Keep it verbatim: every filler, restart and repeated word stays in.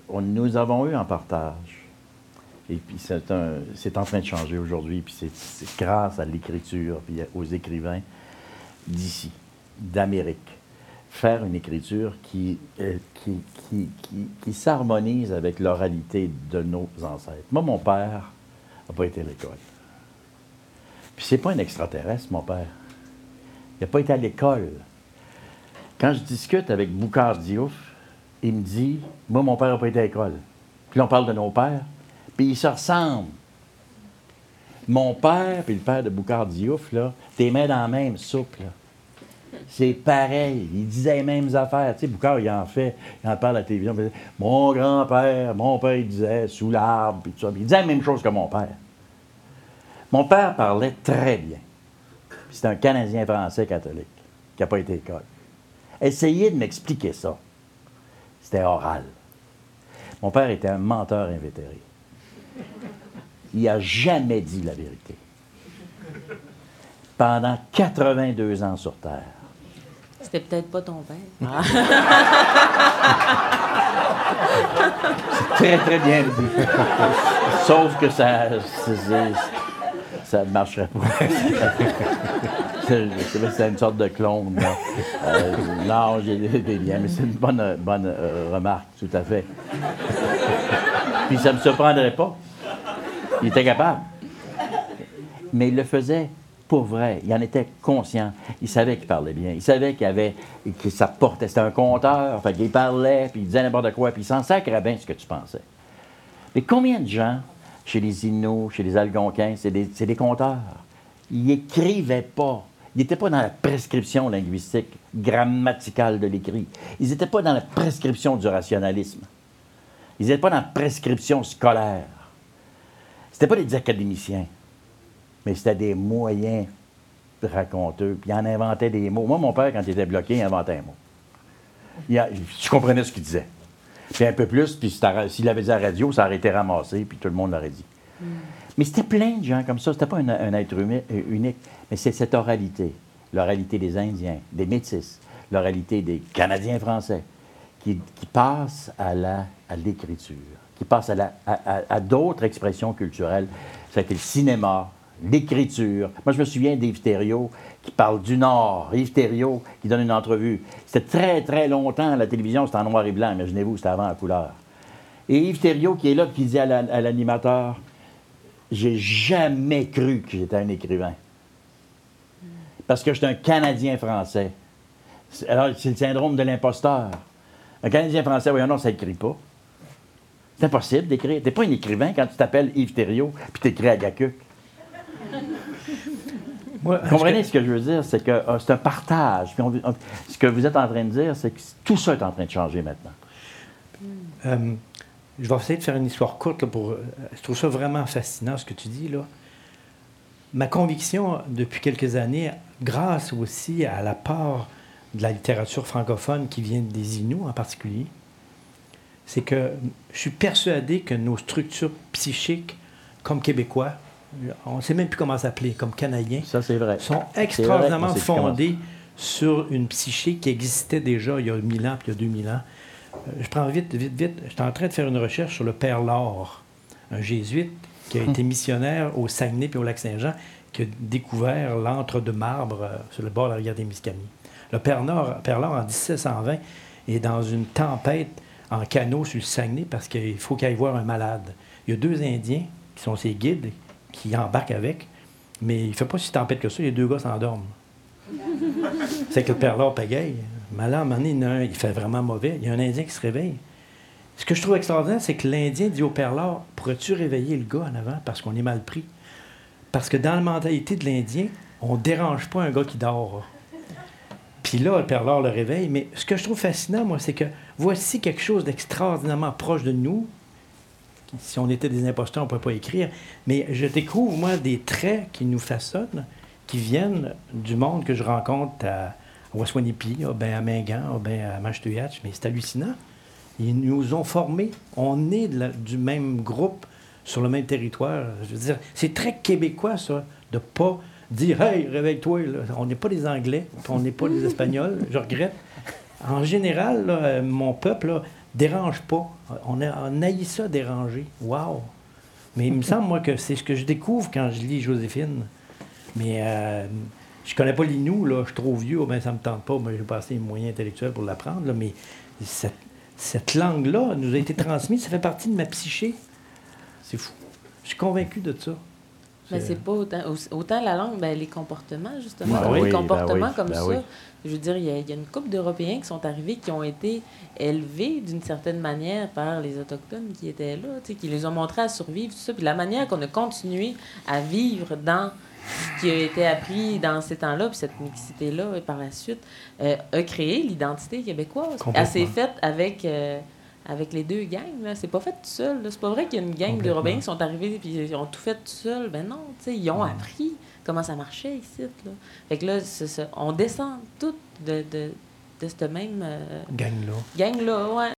on, nous avons eu en partage. Et puis, c'est, un, c'est en train de changer aujourd'hui. Puis, c'est, c'est grâce à l'écriture, puis aux écrivains d'ici, d'Amérique. Faire une écriture qui, euh, qui, qui, qui, qui s'harmonise avec l'oralité de nos ancêtres. Moi, mon père n'a pas été à l'école. Puis, c'est pas un extraterrestre, mon père. Il n'a pas été à l'école. Quand je discute avec Boucard Diouf, il me dit, moi, mon père n'a pas été à l'école. Puis là, on parle de nos pères, puis ils se ressemblent. Mon père, puis le père de Boucard Diouf, là, t'es mains dans la même soupe, là. C'est pareil. Ils disaient les mêmes affaires. Tu sais, Boucard, il en fait, il en parle à la télévision. Il disait, mon grand-père, mon père, il disait, sous l'arbre, puis tout ça. Puis il disait la même chose que mon père. Mon père parlait très bien. Puis c'est un Canadien français catholique qui n'a pas été à l'école. Essayez de m'expliquer ça. C'était oral. Mon père était un menteur invétéré. Il n'a jamais dit la vérité. Pendant quatre-vingt-deux ans sur Terre. C'était peut-être pas ton père. Ah. C'est très, très bien dit. Sauf que ça... C'est, c'est, ça ne marcherait pas. c'est, c'est une sorte de clone. Euh, non, j'ai des liens, mais c'est une bonne, bonne euh, remarque, tout à fait. Puis ça ne me surprendrait pas. Il était capable. Mais il le faisait pour vrai. Il en était conscient. Il savait qu'il parlait bien. Il savait qu'il avait, que ça portait. C'était un conteur. Fait qu'il parlait, puis il disait n'importe quoi, puis il s'en sacrait bien ce que tu pensais. Mais combien de gens, chez les Inuits, chez les Algonquins, c'est des, c'est des conteurs. Ils n'écrivaient pas. Ils n'étaient pas dans la prescription linguistique, grammaticale de l'écrit. Ils n'étaient pas dans la prescription du rationalisme. Ils n'étaient pas dans la prescription scolaire. C'était pas des académiciens, mais c'était des moyens raconteux. Puis ils en inventaient des mots. Moi, mon père, quand il était bloqué, il inventait un mot. Il a, je comprenais ce qu'il disait. Puis un peu plus, puis s'il avait dit à la radio, ça aurait été ramassé, puis tout le monde l'aurait dit. Mm. Mais c'était plein de gens comme ça. C'était pas un, un être unique, mais c'est cette oralité. L'oralité des Indiens, des Métis, l'oralité des Canadiens français, qui, qui passe à, la, à l'écriture, qui passe à, la, à, à, à d'autres expressions culturelles. Ça a été le cinéma, l'écriture. Moi, je me souviens d'Yves Thériault qui parle du Nord. Yves Thériault qui donne une entrevue. C'était très, très longtemps à la télévision, c'était en noir et blanc. Imaginez-vous, c'était avant en couleur. Et Yves Thériault qui est là, qui dit à, la, à l'animateur, « J'ai jamais cru que j'étais un écrivain. Parce que j'étais un Canadien français. » Alors, c'est le syndrome de l'imposteur. Un Canadien français, voyons, non, ça n'écrit pas. C'est impossible d'écrire. Tu n'es pas un écrivain quand tu t'appelles Yves Thériault puis tu écris à Gacuc. Moi, vous comprenez que... ce que je veux dire? C'est que euh, c'est un partage. Puis on, on, ce que vous êtes en train de dire, c'est que tout ça est en train de changer maintenant. Euh, je vais essayer de faire une histoire courte. Là, pour, je trouve ça vraiment fascinant, ce que tu dis, là. Ma conviction, depuis quelques années, grâce aussi à la part de la littérature francophone qui vient des Inuits en particulier, c'est que je suis persuadé que nos structures psychiques, comme Québécois, on ne sait même plus comment s'appeler, comme Canadiens, ça, c'est vrai. sont extraordinairement fondés sur une psyché qui existait déjà il y a mille ans puis il y a deux mille ans. Euh, je prends vite, vite, vite. Je suis en train de faire une recherche sur le Père Laure, un jésuite qui a été missionnaire au Saguenay puis au Lac-Saint-Jean, qui a découvert l'antre de marbre euh, sur le bord de la rivière des Miscamis. Le Père Laure, Père Laure, en dix-sept cent vingt, est dans une tempête en canot sur le Saguenay parce qu'il faut qu'il aille voir un malade. Il y a deux Indiens qui sont ses guides qui embarquent avec, mais il ne fait pas si tempête que ça, les deux gars s'endorment. C'est que le Père Laure pagaille. Mais là, à un moment donné, il, y en a un, il fait vraiment mauvais. Il y a un Indien qui se réveille. Ce que je trouve extraordinaire, c'est que l'Indien dit au Père Laure, pourrais-tu réveiller le gars en avant parce qu'on est mal pris? Parce que dans la mentalité de l'Indien, on ne dérange pas un gars qui dort. Puis là, le Père Laure le réveille. Mais ce que je trouve fascinant, moi, c'est que voici quelque chose d'extraordinairement proche de nous. Si on était des imposteurs, on ne pourrait pas écrire. Mais je découvre, moi, des traits qui nous façonnent, qui viennent du monde que je rencontre à Waswanipi, ben à Mingan, ben à Mashtuyatch. Mais c'est hallucinant. Ils nous ont formés. On est de la, du même groupe sur le même territoire. Je veux dire, c'est très québécois, ça, de ne pas dire « Hey, réveille-toi! » On n'est pas des Anglais, on n'est pas des Espagnols. Je regrette. En général, là, mon peuple, là, Dérange pas. On a, on haït ça, déranger. Wow! Mais il me semble, moi, que c'est ce que je découvre quand je lis Joséphine. Mais euh, je connais pas l'Inou, là. Je suis trop vieux, ben ça me tente pas. Moi, j'ai pas assez les moyens intellectuels pour l'apprendre, là. Mais cette, cette langue-là nous a été transmise. Ça fait partie de ma psyché. C'est fou. Je suis convaincu de ça. Mais c'est pas autant, autant la langue, ben, les comportements, justement. Ben les oui, comportements ben oui, comme ben ça. oui. Je veux dire, il y, a, il y a une couple d'Européens qui sont arrivés, qui ont été élevés d'une certaine manière par les Autochtones qui étaient là, tu sais, qui les ont montrés à survivre, tout ça. Puis la manière qu'on a continué à vivre dans ce qui a été appris dans ces temps-là, puis cette mixité-là, et par la suite, euh, a créé l'identité québécoise. Elle s'est faite avec... Euh, avec les deux gangs, là. C'est pas fait tout seul. Là. C'est pas vrai qu'il y a une gang d'Européens qui sont arrivés et ils ont tout fait tout seul. Ben non, tu sais, ils ont appris comment ça marchait ici. Là. Fait que là, c'est ça. On descend toutes de, de, de cette même... Euh, gang-là. Gang-là, ouais.